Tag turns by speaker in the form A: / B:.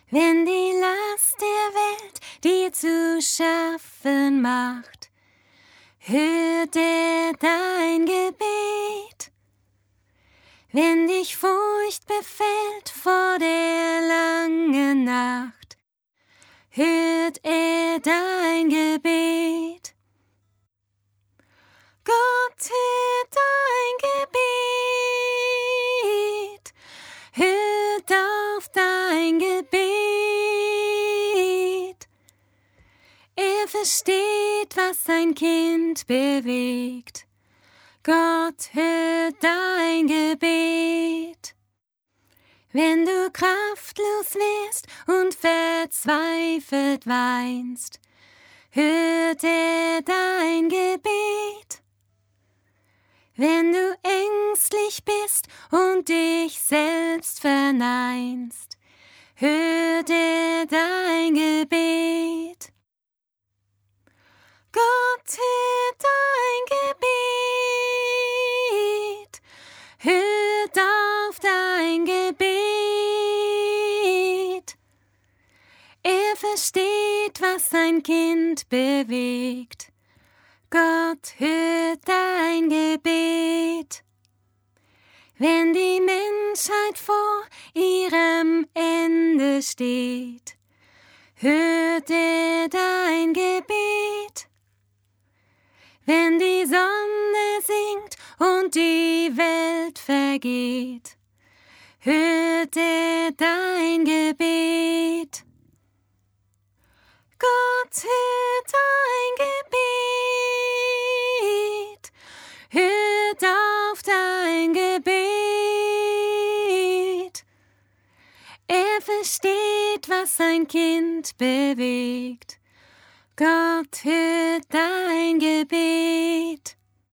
A: Wenn die Last der Welt dir zu schaffen macht, hört er dein Gebet. Wenn dich Furcht befällt vor der langen Nacht, hört er dein Gebet. Gott hört dein Gebet, hört auf dein Gebet. Er versteht, was sein Kind bewegt. Gott hört dein Gebet. Wenn du kraftlos wirst und verzweifelt weinst, hört er dein Gebet. Wenn du ängstlich bist und dich selbst verneinst, hört er dein Gebet. Gott hört dein Gebet, hört auf dein Gebet. Er versteht, was sein Kind bewegt. Gott hört dein Gebet. Wenn die Menschheit vor ihrem Ende steht, hört er dein Gebet. Wenn die Sonne sinkt und die Welt vergeht, hört er dein Gebet. Gott hört dein Gebet, hört auf dein Gebet. Er versteht, was sein Kind bewegt. Gott hört dein